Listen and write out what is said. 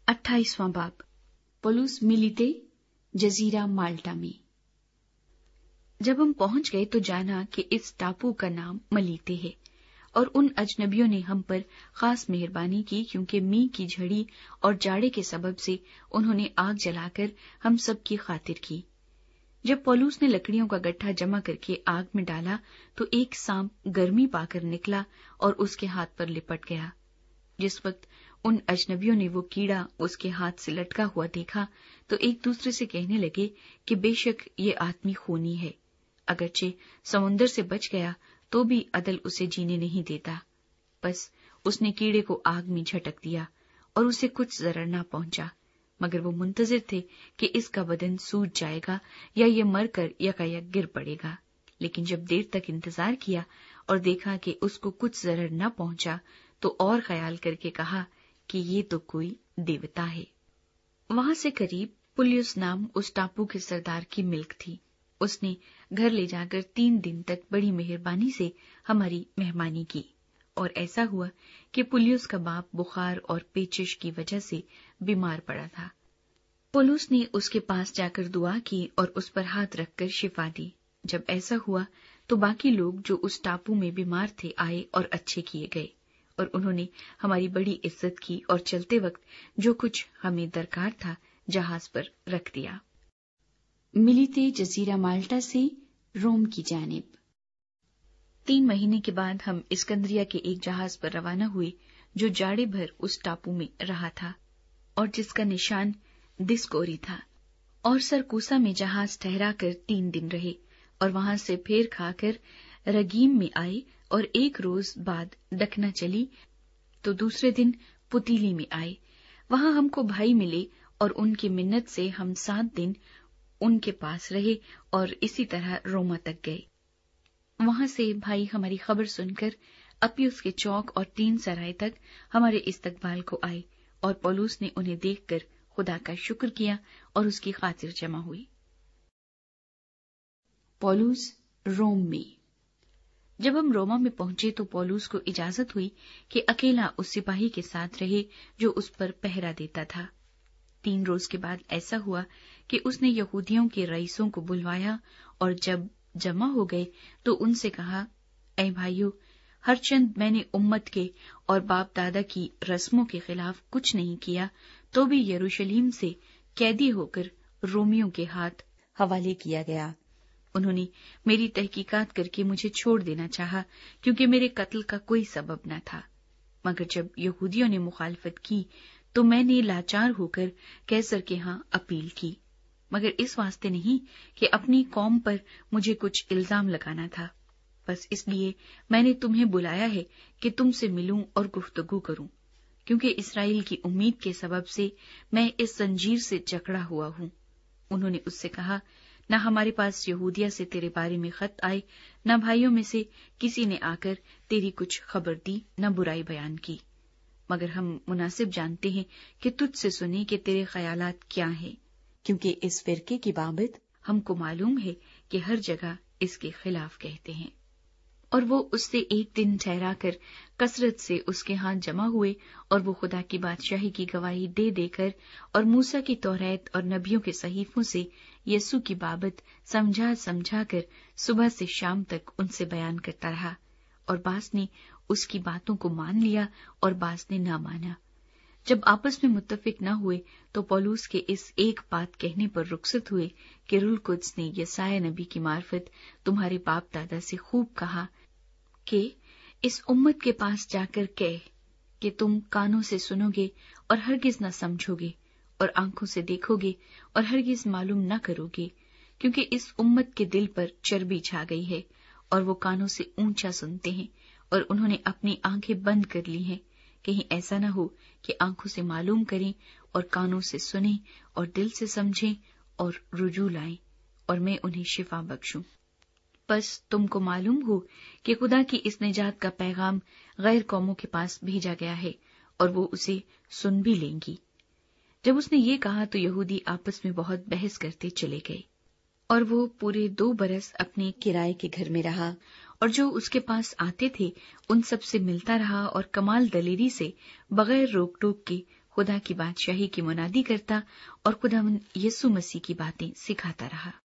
28वां बाब। पौलुस मिलीते, जजीरा माल्टा में। जब हम पहुंच गए तो जाना कि इस टापू का नाम मलीते है, और उन अजनबियों ने हम पर खास मेहरबानी की, क्योंकि मींह की झड़ी और जाड़े के सबब से उन्होंने आग जलाकर हम सब की खातिर की। जब पौलुस ने लकड़ियों का गट्ठा जमा करके आग में डाला तो एक सांप गर्मी पाकर निकला और उसके हाथ पर लिपट गया। जिस वक्त उन अजनबियों ने वो कीड़ा उसके हाथ से लटका हुआ देखा तो एक दूसरे से कहने लगे कि बेशक ये आदमी खूनी है, अगरचे समुंदर से बच गया तो भी अदल उसे जीने नहीं देता। बस उसने कीड़े को आग में झटक दिया और उसे कुछ जरर न पहुंचा, मगर वो मुंतजिर थे कि इसका बदन सूज जाएगा या ये मरकर यकायक गिर पड़ेगा। लेकिन जब देर तक इंतजार किया और देखा कि उसको कुछ जरर न पहुंचा तो और ख्याल करके कहा कि ये तो कोई देवता है। वहां से करीब पुलियुस नाम उस टापू के सरदार की मिल्क थी। उसने घर ले जाकर 3 दिन तक बड़ी मेहरबानी से हमारी मेहमानी की, और ऐसा हुआ कि पुलियुस का बाप बुखार और पेचिश की वजह से बीमार पड़ा था। पौलुस ने उसके पास जाकर दुआ की और उस पर हाथ रखकर शिफा दी। जब ऐसा हुआ तो बाकी लोग जो उस टापू में बीमार थे आए और अच्छे किए गए, और उन्होंने हमारी बड़ी इज्जत की और चलते वक्त जो कुछ हमें दरकार था जहाज पर रख दिया। मिलीते, जजीरा माल्टा से रोम की जानिब। 3 महीने के बाद हम इस्कंदरिया के एक जहाज पर रवाना हुए जो जाड़े भर उस टापू में रहा था और जिसका निशान दिस्कोरी था, और सरकूसा में जहाज ठहरा कर 3 दिन रहे और वहां से फेर खाकर रगीम में आए, और 1 रोज बाद डकना चली तो दूसरे दिन पुतीली में आए। वहां हमको भाई मिले और उनकी मिन्नत से हम 7 दिन उनके पास रहे और इसी तरह रोमा तक गए। वहां से भाई हमारी खबर सुनकर अपियुस के चौक और 3 सराय तक हमारे इस्तकबाल को आए, और पौलुस ने उन्हें देखकर खुदा का शुक्र किया और उसकी खातिर जमा हुई। पौलुस रोम में। जब हम रोमा में पहुंचे तो पौलुस को इजाजत हुई कि अकेला उस सिपाही के साथ रहे जो उस पर पहरा देता था। 3 रोज के बाद ऐसा हुआ कि उसने यहूदियों के रईसों को बुलवाया, और जब जमा हो गए तो उनसे कहा, ऐ भाइयों, हरचंद मैंने उम्मत के और बाप दादा की रस्मों के खिलाफ कुछ नहीं किया, तो भी यरूशलेम से कैदी होकर रोमियों के हाथ हवाले किया गया। उन्होंने मेरी तहकीकात करके मुझे छोड़ देना चाहा, क्योंकि मेरे कत्ल का कोई सबब न था। मगर जब यहूदियों ने मुखालफत की तो मैंने लाचार होकर कैसर के यहाँ अपील की, मगर इस वास्ते नहीं कि अपनी कौम पर मुझे कुछ इल्जाम लगाना था, बस इसलिए मैंने तुम्हें बुलाया है कि तुमसे मिलूं और गुफ्तगू करूं, क्योंकि इस्राएल की उम्मीद के सबब से मैं इस जंजीर से जकड़ा हुआ हूं। उन्होंने उससे कहा, न हमारे पास यहूदिया से तेरे बारे में खत आए, न भाइयों में से किसी ने आकर तेरी कुछ खबर दी, न बुराई बयान की, मगर हम मुनासिब जानते हैं कि तुझसे सुने कि तेरे ख्यालात क्या हैं, क्योंकि इस फिरके की बाबत हमको मालूम है कि हर जगह इसके खिलाफ कहते हैं। और वो उससे 1 दिन ठहरा कर कसरत से उसके हाथ जमा हुए, और वो खुदा की बादशाही की गवाही दे देकर और मूसा की तौरात और नबियों के सहीफों से यीशु की बाबत समझा समझा कर सुबह से शाम तक उनसे बयान करता रहा, और बास ने उसकी बातों को मान लिया और बास ने न माना। जब आपस में मुत्तफिक न हुए तो पौलुस के इस एक बात कहने पर रुखसत हुए कि रूह कुद्स ने यसाया नबी की मार्फत तुम्हारे बाप दादा से खूब कहा कि इस उम्मत के पास जाकर कह कि तुम कानों से सुनोगे और हरगिज न समझोगे, और आंखों से देखोगे और हरगिज मालूम न करोगे, क्योंकि इस उम्मत के दिल पर चर्बी छा गई है और वो कानों से ऊंचा सुनते हैं, और उन्होंने अपनी आंखें बंद कर ली हैं, कहीं ऐसा न हो कि आंखों से मालूम करें और कानों से सुनें और दिल से समझें और रुजू लाएं, और मैं उन्हें शिफा बख्शूं। बस तुमको मालूम हो कि खुदा की इस निजात का पैगाम गैर कौमों के पास भेजा गया है, और वो उसे सुन भी लेंगी। जब उसने ये कहा तो यहूदी आपस में बहुत बहस करते चले गए, और वो पूरे 2 बरस अपने किराए के घर में रहा, और जो उसके पास आते थे उन सब से मिलता रहा, और कमाल दलेरी से बगैर रोक टोक के خدا کی بادشاہی کی منادی کرتا اور خداوند یسوع مسیح کی باتیں سکھاتا رہا۔